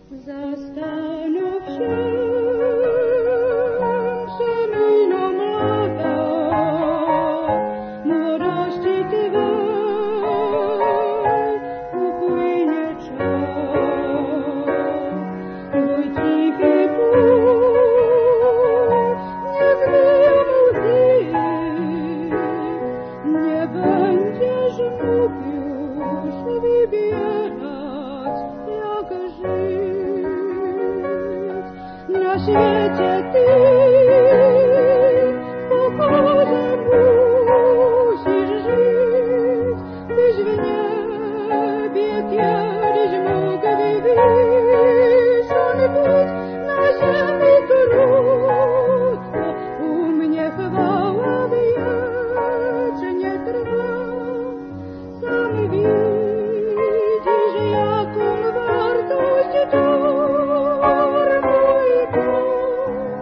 Zastanów się, przemyjną lata, młodości Twej upłynie czas. Mój cichy płód niech wymówi, nie będziesz mógł już wybierać, jak żyć. Na świecie Ty w pokorze musisz żyć, byś w niebie kiedyś mógł wywyższony być. Na ziemi krótko, u mnie chwała wiecznie trwa. Sam widzisz, jaką wartość dar mój Bóg.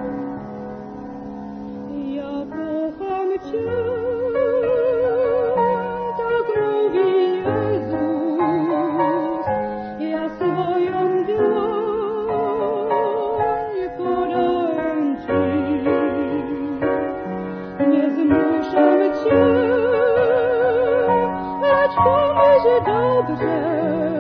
Ja kocham Cię, tak mówi Jezus. Ja swoją dłoń podam Ci. Nie zmuszam Cię, lecz pomyśl dobrze.